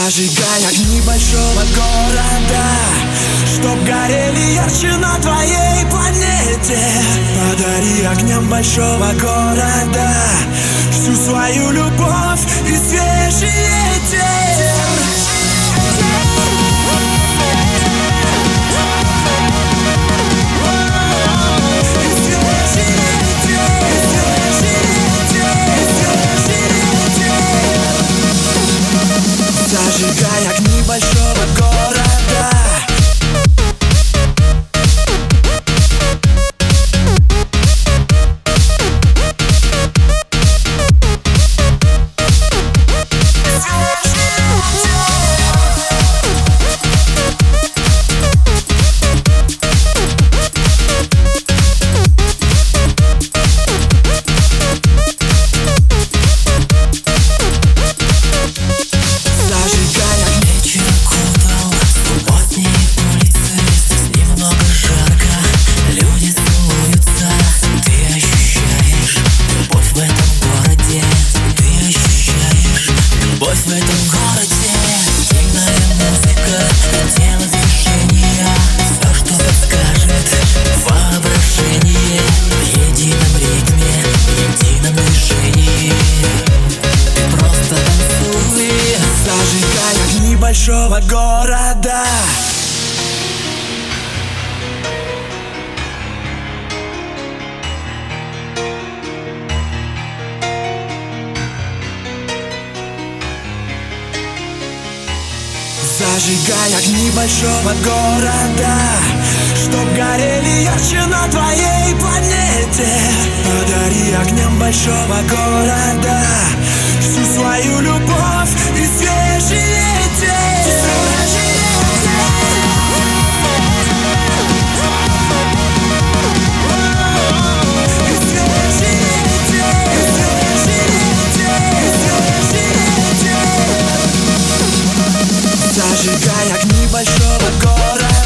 Зажигай огни большого города, чтоб горели ярче на твоей планете. Подари огням большого города всю свою любовь и свежий ветер. Зажигай огни большого города. В этом городе стильная музыка, тело движения, все, что подскажет воображение. В едином ритме, в едином движении ты просто танцуй. Зажигай огни большого города. Зажигай огни большого города, чтоб горели ярче на твоей планете. Подари огням большого города всю свою любовь и свежий ветер. Зажигай огни большого города.